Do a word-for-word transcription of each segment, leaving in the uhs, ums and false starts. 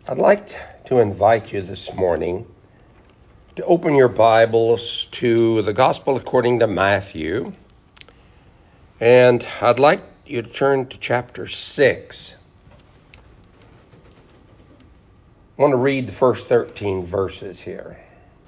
I'd like to invite you this morning to open your Bibles to the Gospel according to Matthew. And I'd like you to turn to chapter six. I want to read the first thirteen verses here.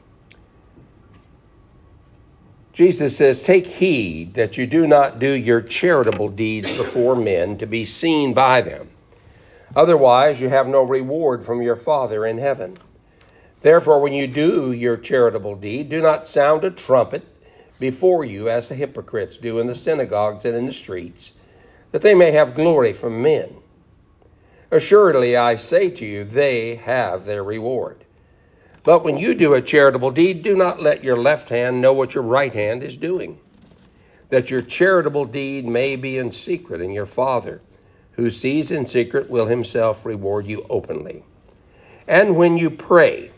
Jesus says, "Take heed that you do not do your charitable deeds before men to be seen by them. Otherwise, you have no reward from your Father in heaven. Therefore, when you do your charitable deed, do not sound a trumpet before you as the hypocrites do in the synagogues and in the streets, that they may have glory from men. Assuredly, I say to you, they have their reward. But when you do a charitable deed, do not let your left hand know what your right hand is doing, that your charitable deed may be in secret, and your Father, who sees in secret, will himself reward you openly. And when you pray,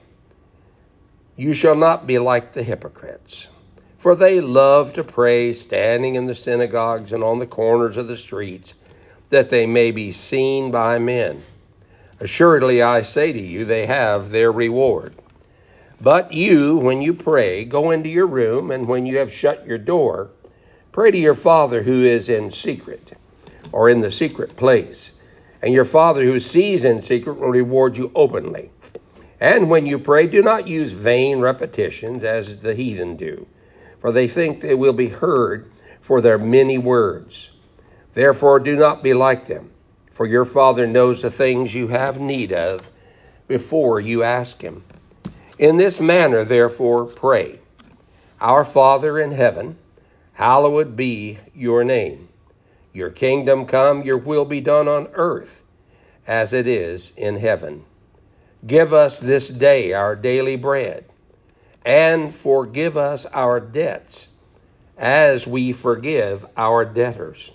you shall not be like the hypocrites, for they love to pray standing in the synagogues and on the corners of the streets, that they may be seen by men. Assuredly, I say to you, they have their reward. But you, when you pray, go into your room, and when you have shut your door, pray to your Father who is in secret, or in the secret place. And your Father who sees in secret will reward you openly. And when you pray, do not use vain repetitions as the heathen do, for they think they will be heard for their many words. Therefore, do not be like them, for your Father knows the things you have need of before you ask him. In this manner, therefore, pray. Our Father in heaven, hallowed be your name. Your kingdom come, your will be done on earth as it is in heaven. Give us this day our daily bread, and forgive us our debts as we forgive our debtors.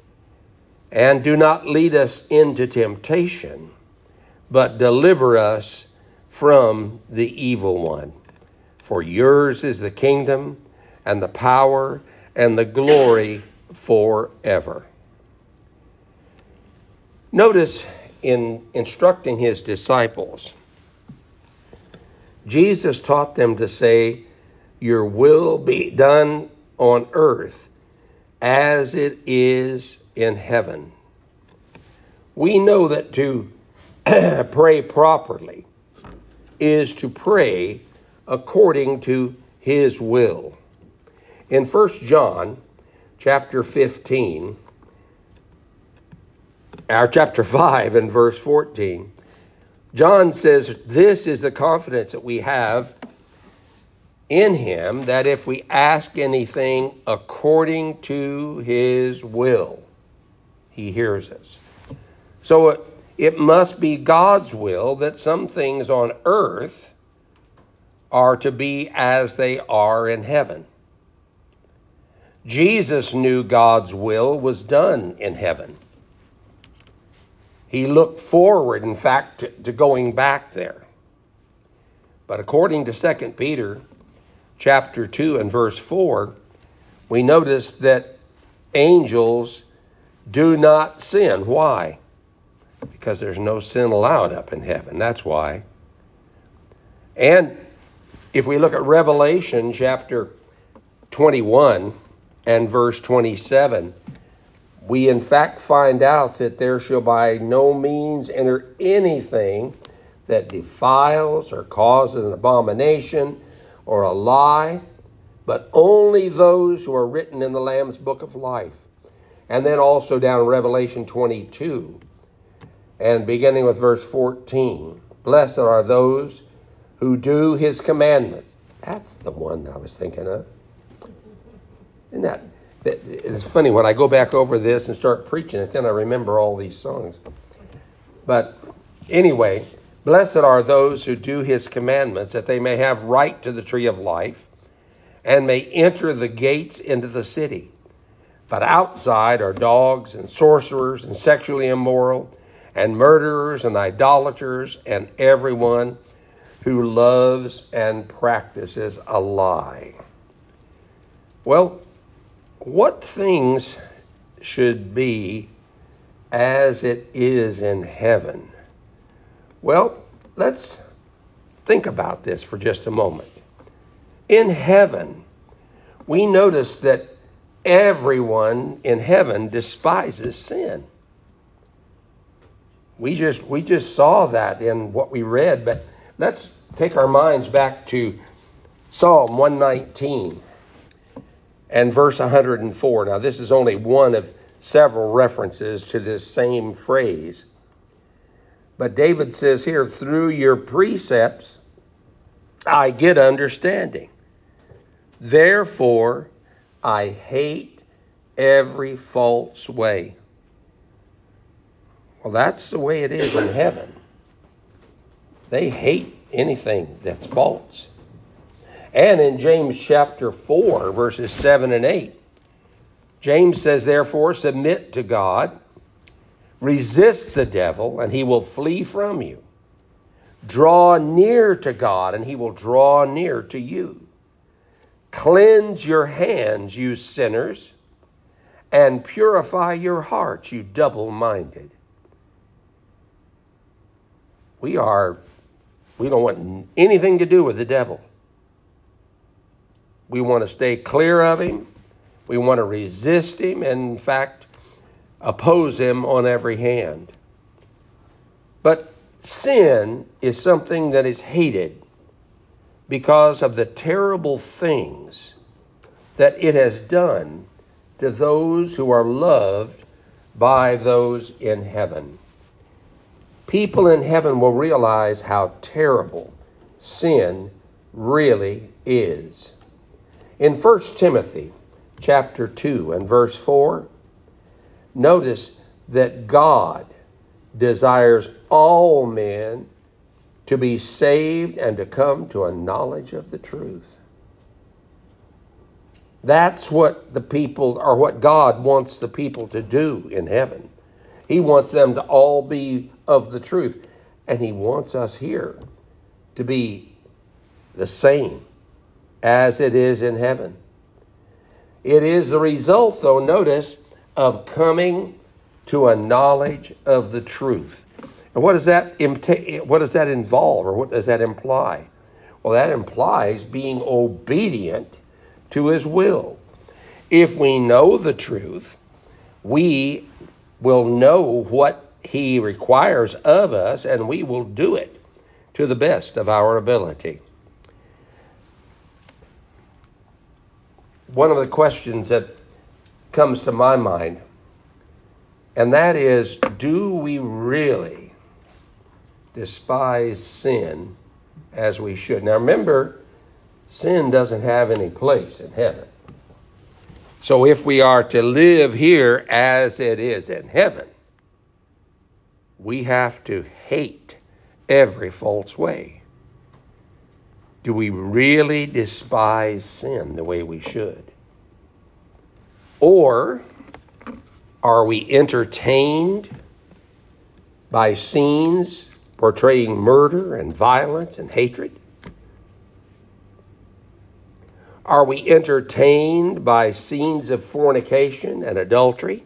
And do not lead us into temptation, but deliver us from the evil one. For yours is the kingdom and the power and the glory forever." Notice in instructing his disciples, Jesus taught them to say, "Your will be done on earth as it is in heaven." We know that to pray properly is to pray according to his will. In First John chapter fifteen, our chapter five and verse fourteen, John says, "This is the confidence that we have in him, that if we ask anything according to his will, he hears us." So it, it must be God's will that some things on earth are to be as they are in heaven. Jesus knew God's will was done in heaven. He looked forward, in fact, to, to going back there. But according to Second Peter chapter two and verse four, we notice that angels do not sin. Why? Because there's no sin allowed up in heaven. That's why. And if we look at Revelation chapter twenty-one and verse twenty-seven, we in fact find out that there shall by no means enter anything that defiles or causes an abomination or a lie, but only those who are written in the Lamb's book of life. And then also down in Revelation twenty-two, and beginning with verse fourteen, "Blessed are those who do his commandment." That's the one I was thinking of. Isn't that? It's funny, when I go back over this and start preaching it, then I remember all these songs. But anyway, "Blessed are those who do his commandments, that they may have right to the tree of life, and may enter the gates into the city. But outside are dogs and sorcerers and sexually immoral and murderers and idolaters and everyone who loves and practices a lie." Well, what things should be as it is in heaven? Well, let's think about this for just a moment. In heaven, we notice that everyone in heaven despises sin. We just we just saw that in what we read, but let's take our minds back to Psalm one nineteen and verse one hundred four. Now, this is only one of several references to this same phrase. But David says here, through your precepts, I get understanding. Therefore, I hate every false way. Well, that's the way it is in heaven. They hate anything that's false. And in James chapter four, verses seven and eight, James says, therefore, submit to God, resist the devil, and he will flee from you. Draw near to God, and he will draw near to you. Cleanse your hands, you sinners, and purify your hearts, you double-minded. We are, we don't want anything to do with the devil. We want to stay clear of him. We want to resist him, and in fact, oppose him on every hand. But sin is something that is hated because of the terrible things that it has done to those who are loved by those in heaven. People in heaven will realize how terrible sin really is. In First Timothy chapter two and verse four, notice that God desires all men to be saved and to come to a knowledge of the truth. That's what the people, or what God wants the people to do in heaven. He wants them to all be of the truth. And he wants us here to be the same as it is in heaven. It is the result, though, notice, of coming to a knowledge of the truth. And what does that imta- what does that involve, or what does that imply? Well, that implies being obedient to his will. If we know the truth, we will know what he requires of us, and we will do it to the best of our ability. One of the questions that comes to my mind, and that is, do we really despise sin as we should? Now remember, sin doesn't have any place in heaven. So if we are to live here as it is in heaven, we have to hate every false way. Do we really despise sin the way we should? Or are we entertained by scenes portraying murder and violence and hatred? Are we entertained by scenes of fornication and adultery?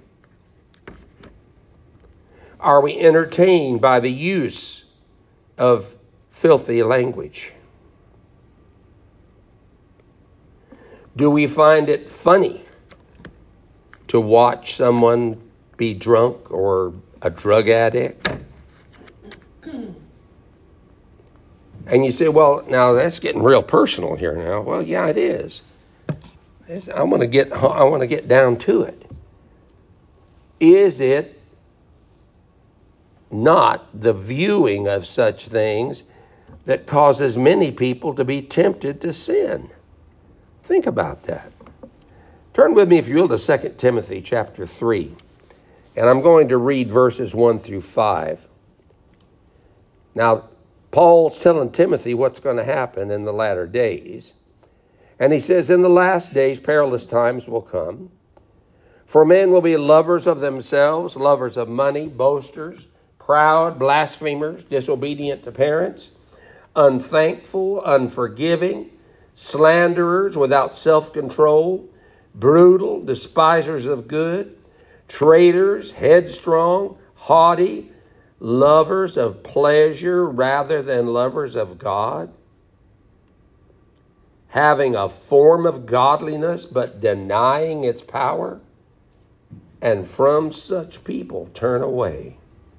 Are we entertained by the use of filthy language? Do we find it funny to watch someone be drunk or a drug addict? And you say, well, now that's getting real personal here now. Well, yeah, it is. I want to get I want to get down to it. Is it not the viewing of such things that causes many people to be tempted to sin? Think about that. Turn with me, if you will, to Second Timothy chapter three. And I'm going to read verses one through five. Now, Paul's telling Timothy what's going to happen in the latter days. And he says, in the last days, perilous times will come. For men will be lovers of themselves, lovers of money, boasters, proud, blasphemers, disobedient to parents, unthankful, unforgiving, slanderers, without self-control, brutal, despisers of good, traitors, headstrong, haughty, lovers of pleasure rather than lovers of God, having a form of godliness but denying its power, and from such people turn away.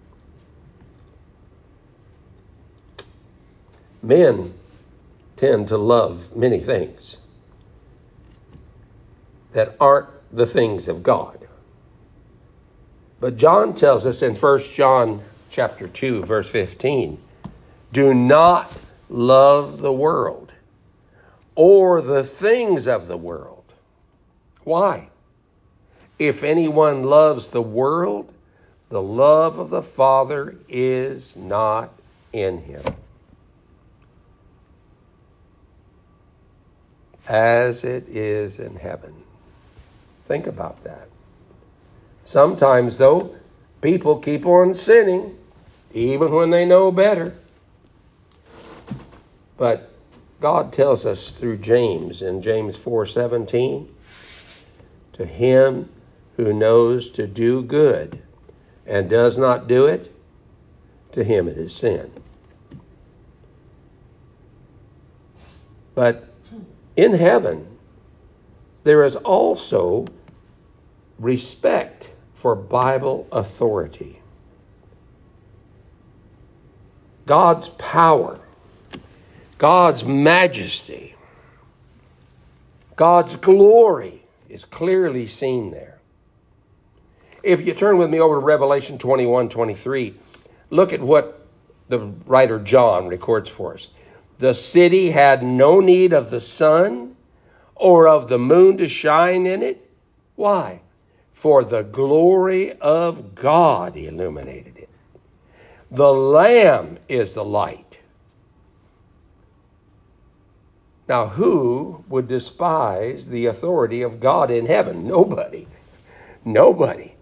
Men tend to love many things that aren't the things of God. But John tells us in First John chapter two, verse fifteen, do not love the world or the things of the world. Why? If anyone loves the world, the love of the Father is not in him. As it is in heaven. Think about that. Sometimes, though, people keep on sinning, even when they know better. But God tells us through James, in James four seventeen, to him who knows to do good and does not do it, to him it is sin. But in heaven, there is also respect for Bible authority. God's power, God's majesty, God's glory is clearly seen there. If you turn with me over to Revelation twenty-one twenty-three, look at what the writer John records for us. The city had no need of the sun or of the moon to shine in it. Why? For the glory of God illuminated it. The Lamb is the light. Now, who would despise the authority of God in heaven? Nobody. Nobody.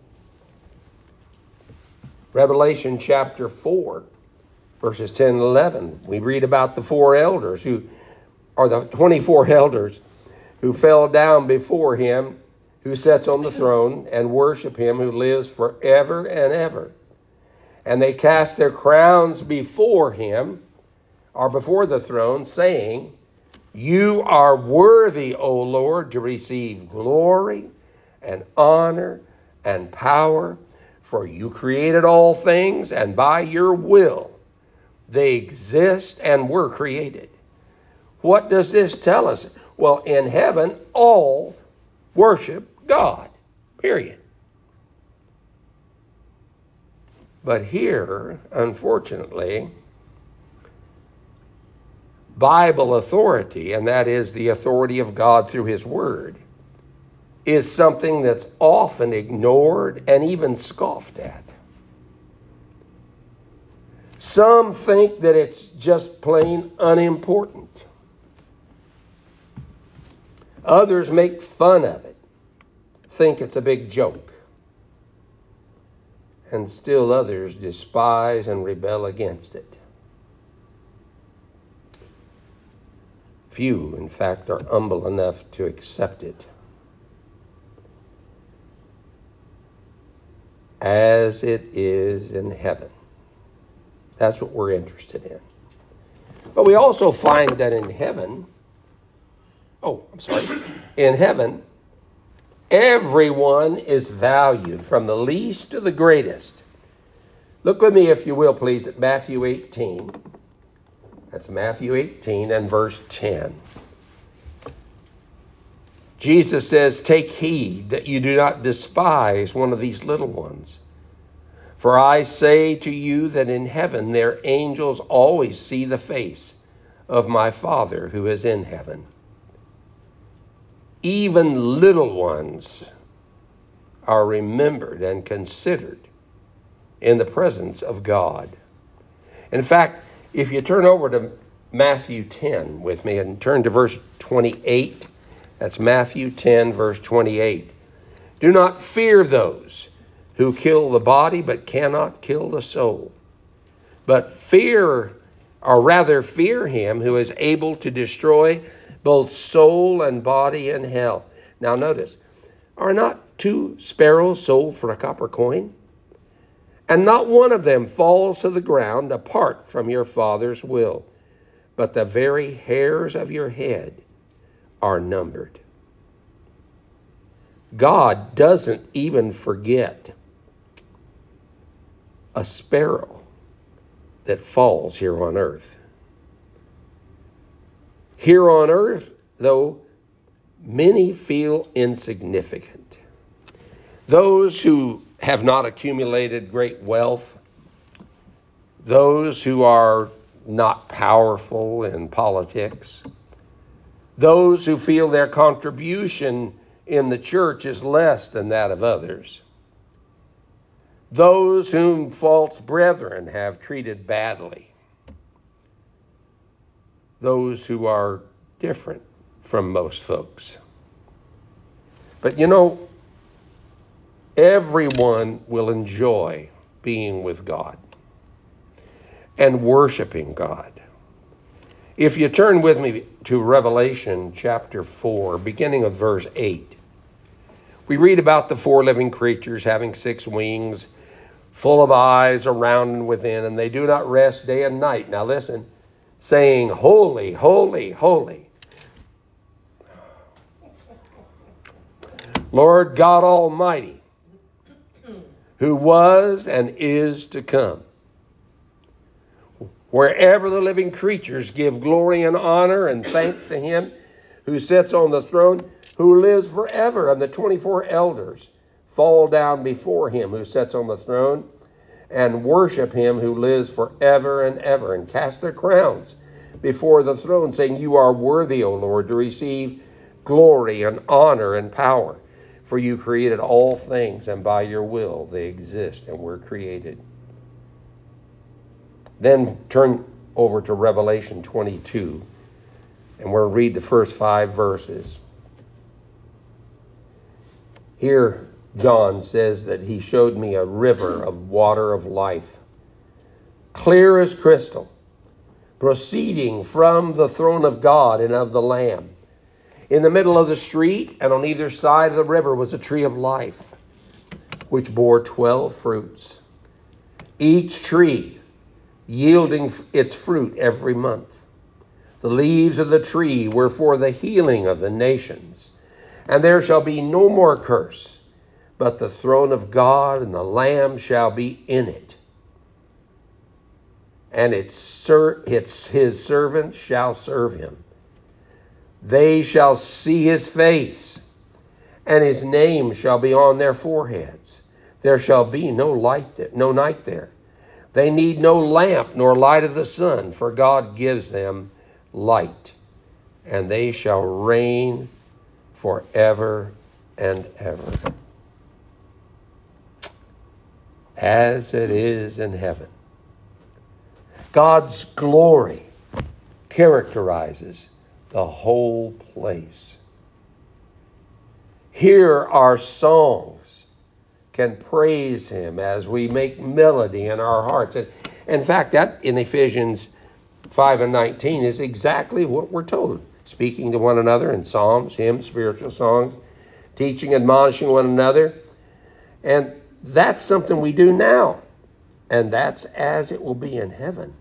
Revelation chapter four, verses ten and eleven, we read about the four elders who are the twenty-four elders who fell down before him who sits on the throne and worship him who lives forever and ever. And they cast their crowns before him, or before the throne, saying, you are worthy, O Lord, to receive glory and honor and power, for you created all things, and by your will they exist and were created. What does this tell us? Well, in heaven, all worship God, period. But here, unfortunately, Bible authority, and that is the authority of God through his word, is something that's often ignored and even scoffed at. Some think that it's just plain unimportant. Others make fun of it, think it's a big joke. And still others despise and rebel against it. Few, in fact, are humble enough to accept it. As it is in heaven. That's what we're interested in. But we also find that in heaven, oh, I'm sorry, in heaven, everyone is valued from the least to the greatest. Look with me, if you will, please, at Matthew eighteen. That's Matthew eighteen and verse ten. Jesus says, take heed that you do not despise one of these little ones. For I say to you that in heaven their angels always see the face of my Father who is in heaven. Even little ones are remembered and considered in the presence of God. In fact, if you turn over to Matthew ten with me and turn to verse twenty-eight, that's Matthew ten, verse twenty-eight. Do not fear those who kill the body but cannot kill the soul, but fear, or rather fear him who is able to destroy both soul and body in hell. Now notice, are not two sparrows sold for a copper coin? And not one of them falls to the ground apart from your Father's will, but the very hairs of your head are numbered. God doesn't even forget a sparrow that falls here on earth. Here on earth, though, many feel insignificant. Those who have not accumulated great wealth, those who are not powerful in politics, those who feel their contribution in the church is less than that of others, those whom false brethren have treated badly, those who are different from most folks. But you know, everyone will enjoy being with God and worshiping God. If you turn with me to Revelation chapter four, beginning of verse eight, we read about the four living creatures having six wings, full of eyes around and within, and they do not rest day and night. Now listen, saying, holy, holy, holy, Lord God Almighty, who was and is to come. Wherever the living creatures give glory and honor and thanks to him who sits on the throne, who lives forever, and the twenty-four elders fall down before him who sits on the throne and worship him who lives forever and ever, and cast their crowns before the throne, saying, you are worthy, O Lord, to receive glory and honor and power, for you created all things, and by your will they exist and were created. Then turn over to Revelation twenty-two, and we'll read the first five verses. Here, John says that he showed me a river of water of life, clear as crystal, proceeding from the throne of God and of the Lamb. In the middle of the street and on either side of the river was a tree of life, which bore twelve fruits, each tree yielding its fruit every month. The leaves of the tree were for the healing of the nations. And there shall be no more curse, but the throne of God and the Lamb shall be in it. And its, ser- its his servants shall serve him. They shall see his face, and his name shall be on their foreheads. There shall be no light there, no night there. They need no lamp nor light of the sun, for God gives them light, and they shall reign forever and ever, as it is in heaven. God's glory characterizes the whole place. Here our songs can praise him as we make melody in our hearts. And in fact, that in Ephesians five and nineteen is exactly what we're told. Speaking to one another in psalms, hymns, spiritual songs, teaching, admonishing one another. And that's something we do now. And that's as it will be in heaven.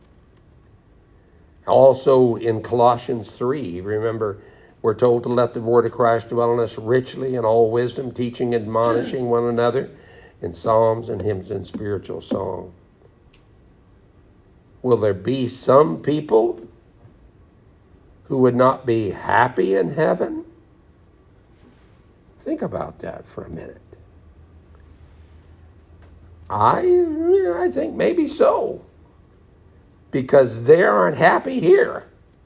Also in Colossians three, remember, we're told to let the word of Christ dwell in us richly in all wisdom, teaching, admonishing one another in psalms and hymns and spiritual song. Will there be some people who would not be happy in heaven? Think about that for a minute. I, I think maybe so, because they aren't happy here.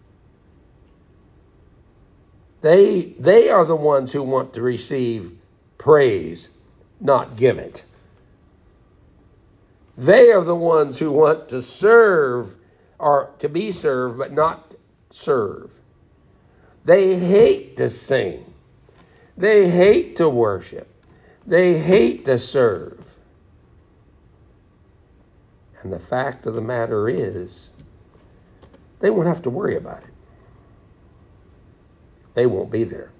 They, they are the ones who want to receive praise, not give it. They are the ones who want to serve, or to be served, but not serve. They hate to sing. They hate to worship. They hate to serve. And the fact of the matter is, they won't have to worry about it. They won't be there.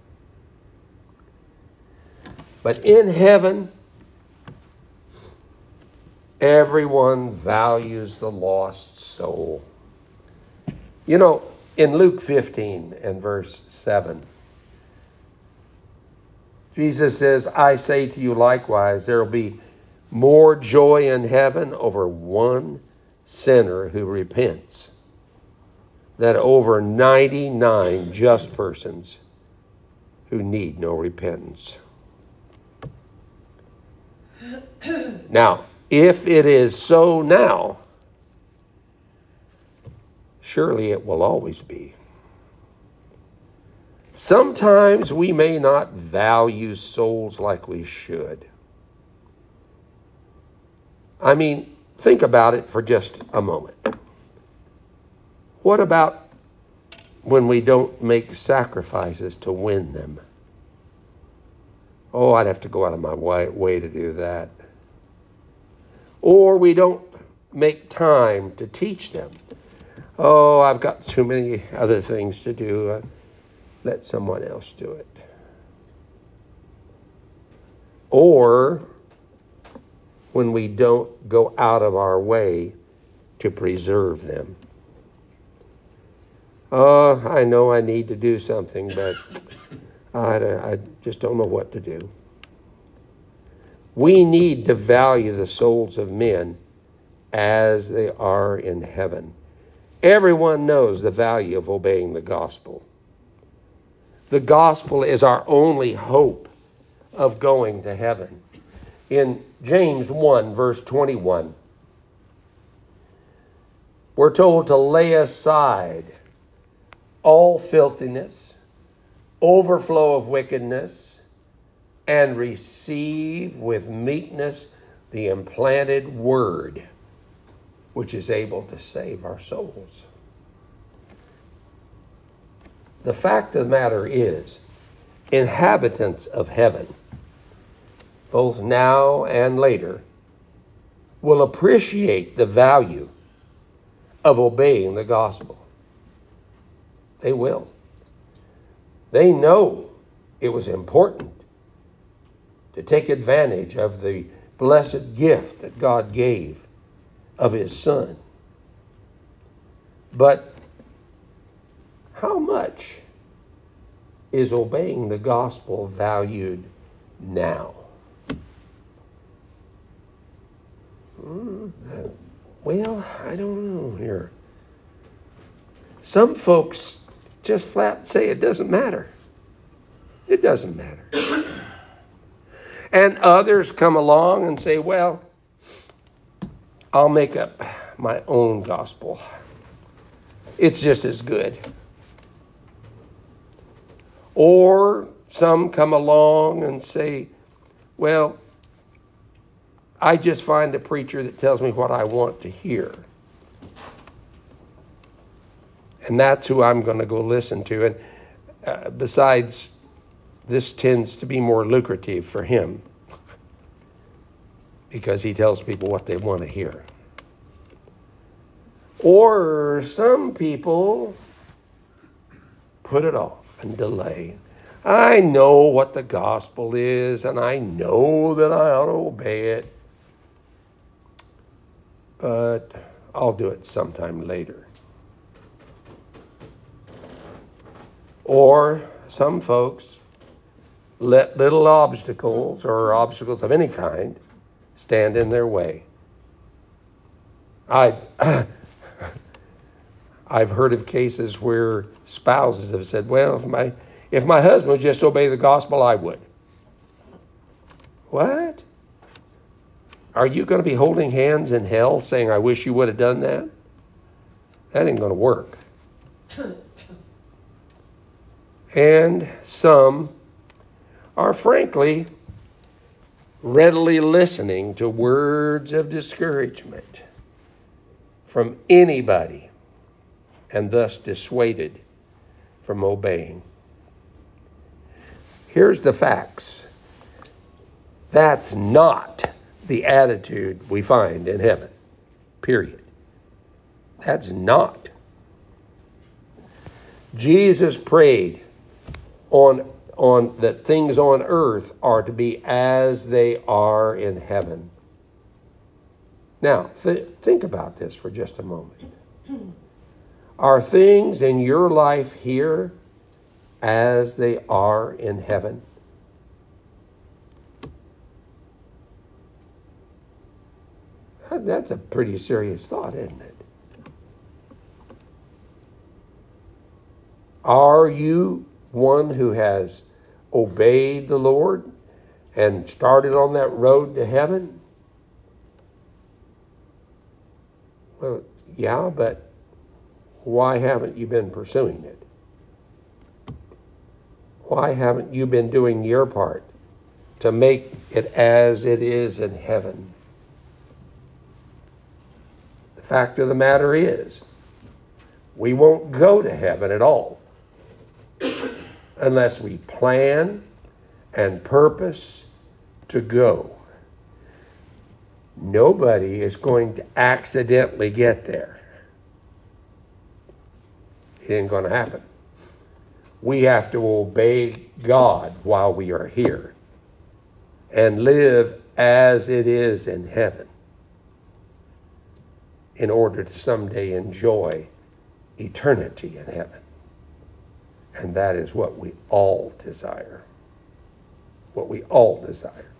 But in heaven, Everyone values the lost soul. You know, in Luke fifteen and verse seven, Jesus says, I say to you likewise, there will be more joy in heaven over one sinner who repents than over ninety-nine just persons who need no repentance. Now, if it is so now, surely it will always be. Sometimes we may not value souls like we should. I mean, think about it for just a moment. What about when we don't make sacrifices to win them? Oh, I'd have to go out of my way, way to do that. Or we don't make time to teach them. Oh, I've got too many other things to do. Uh, let someone else do it. Or when we don't go out of our way to preserve them. Oh, I know I need to do something, but I, I just don't know what to do. We need to value the souls of men as they are in heaven. Everyone knows the value of obeying the gospel. The gospel is our only hope of going to heaven. In James one, verse twenty-one, we're told to lay aside all filthiness, overflow of wickedness, and receive with meekness the implanted word, which is able to save our souls. The fact of the matter is, inhabitants of heaven, both now and later, will appreciate the value of obeying the gospel. They will. They know it was important to take advantage of the blessed gift that God gave of his Son. But how much is obeying the gospel valued now? Well, I don't know here. Some folks just flat say it doesn't matter. It doesn't matter. And others come along and say, well, I'll make up my own gospel. It's just as good. Or some come along and say, well, I just find a preacher that tells me what I want to hear. And that's who I'm going to go listen to. And uh, besides, this tends to be more lucrative for him because he tells people what they want to hear. Or some people put it off and delay. I know what the gospel is, and I know that I ought to obey it, but I'll do it sometime later. Or some folks let little obstacles or obstacles of any kind stand in their way. I, I've heard of cases where spouses have said, well, if my if my husband would just obey the gospel, I would. What? Are you going to be holding hands in hell saying, I wish you would have done that? That ain't going to work. And some are frankly readily listening to words of discouragement from anybody and thus dissuaded from obeying. Here's the facts. That's not the attitude we find in heaven. Period. That's not. Jesus prayed on, on that things on earth are to be as they are in heaven. Now, th- think about this for just a moment. Are things in your life here as they are in heaven? That's a pretty serious thought, isn't it? Are you one who has obeyed the Lord and started on that road to heaven? Well, yeah, but why haven't you been pursuing it? Why haven't you been doing your part to make it as it is in heaven? The fact of the matter is, we won't go to heaven at all unless we plan and purpose to go. Nobody is going to accidentally get there. It ain't going to happen. We have to obey God while we are here and live as it is in heaven in order to someday enjoy eternity in heaven. And that is what we all desire. What we all desire.